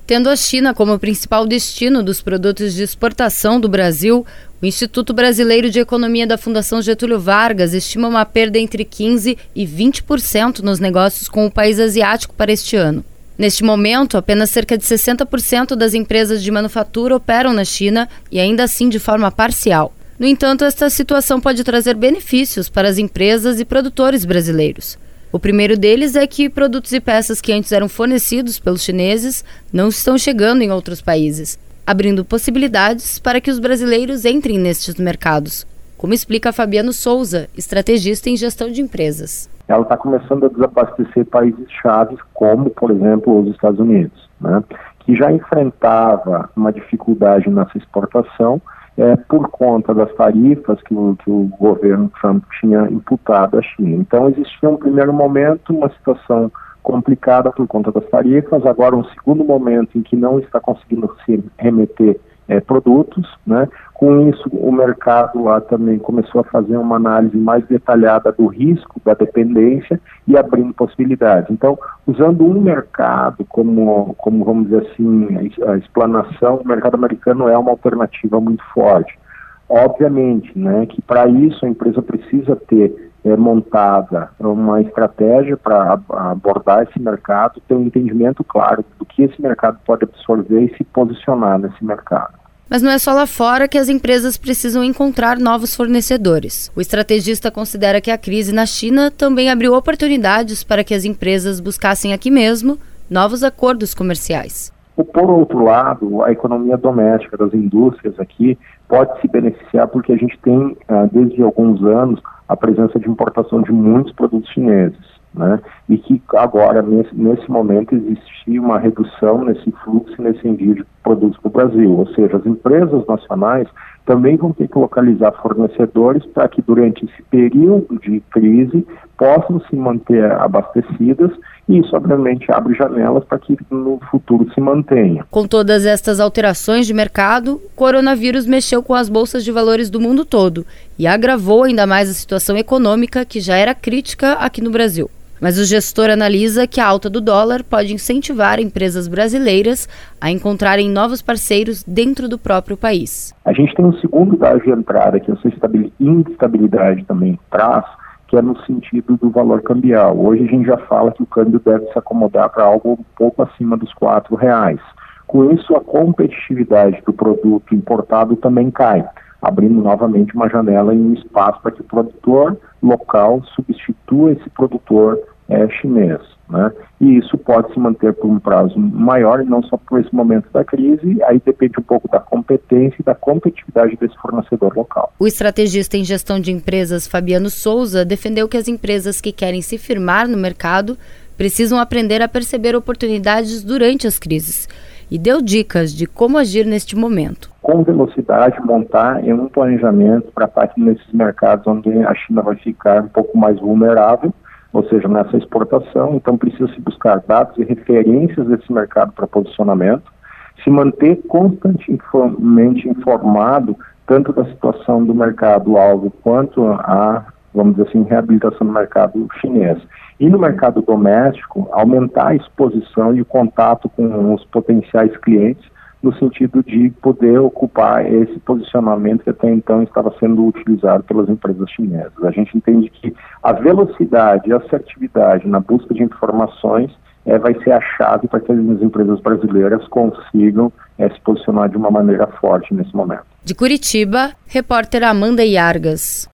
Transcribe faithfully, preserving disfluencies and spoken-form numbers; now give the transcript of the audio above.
Tendo a China como principal destino dos produtos de exportação do Brasil, o Instituto Brasileiro de Economia da Fundação Getúlio Vargas estima uma perda entre quinze por cento e vinte por cento nos negócios com o país asiático para este ano. Neste momento, apenas cerca de sessenta por cento das empresas de manufatura operam na China e ainda assim de forma parcial. No entanto, esta situação pode trazer benefícios para as empresas e produtores brasileiros. O primeiro deles é que produtos e peças que antes eram fornecidos pelos chineses não estão chegando em outros países, abrindo possibilidades para que os brasileiros entrem nestes mercados, como explica Fabiano Souza, estrategista em gestão de empresas. Ela está começando a desabastecer países-chave, como, por exemplo, os Estados Unidos, né, que já enfrentava uma dificuldade nessa exportação é, por conta das tarifas que o, que o governo Trump tinha imputado à China. Então, existia um primeiro momento, uma situação complicada por conta das tarifas, agora um segundo momento em que não está conseguindo se remeter é, produtos, né? Com isso, o mercado lá também começou a fazer uma análise mais detalhada do risco, da dependência e abrindo possibilidades. Então, usando um mercado como, como vamos dizer assim, a explanação, o mercado americano é uma alternativa muito forte. Obviamente, né, que para isso a empresa precisa ter é, montada uma estratégia para abordar esse mercado, ter um entendimento claro do que esse mercado pode absorver e se posicionar nesse mercado. Mas não é só lá fora que as empresas precisam encontrar novos fornecedores. O estrategista considera que a crise na China também abriu oportunidades para que as empresas buscassem aqui mesmo novos acordos comerciais. Por outro lado, a economia doméstica das indústrias aqui pode se beneficiar porque a gente tem, desde alguns anos, a presença de importação de muitos produtos chineses, né? E que agora, nesse, nesse momento, existe uma redução nesse fluxo, nesse envio de produtos para o Brasil. Ou seja, as empresas nacionais também vão ter que localizar fornecedores para que durante esse período de crise possam se manter abastecidas e isso, obviamente, abre janelas para que no futuro se mantenha. Com todas estas alterações de mercado, o coronavírus mexeu com as bolsas de valores do mundo todo e agravou ainda mais a situação econômica que já era crítica aqui no Brasil. Mas o gestor analisa que a alta do dólar pode incentivar empresas brasileiras a encontrarem novos parceiros dentro do próprio país. A gente tem um segundo dado de entrada que essa instabilidade também traz, que é no sentido do valor cambial. Hoje a gente já fala que o câmbio deve se acomodar para algo um pouco acima dos quatro reais. Com isso, a competitividade do produto importado também cai, abrindo novamente uma janela e um espaço para que o produtor local substitua esse produtor é, chinês, né? E isso pode se manter por um prazo maior e não só por esse momento da crise, aí depende um pouco da competência e da competitividade desse fornecedor local. O estrategista em gestão de empresas Fabiano Souza defendeu que as empresas que querem se firmar no mercado precisam aprender a perceber oportunidades durante as crises e deu dicas de como agir neste momento. Com velocidade, montar em um planejamento para estar aqui nesses mercados onde a China vai ficar um pouco mais vulnerável, ou seja, nessa exportação. Então precisa se buscar dados e referências desse mercado para posicionamento, se manter constantemente informado tanto da situação do mercado-alvo quanto a, vamos dizer assim, reabilitação do mercado chinês. E no mercado doméstico, aumentar a exposição e o contato com os potenciais clientes, no sentido de poder ocupar esse posicionamento que até então estava sendo utilizado pelas empresas chinesas. A gente entende que a velocidade e a assertividade na busca de informações é, vai ser a chave para que as empresas brasileiras consigam é, se posicionar de uma maneira forte nesse momento. De Curitiba, repórter Amanda Iargas.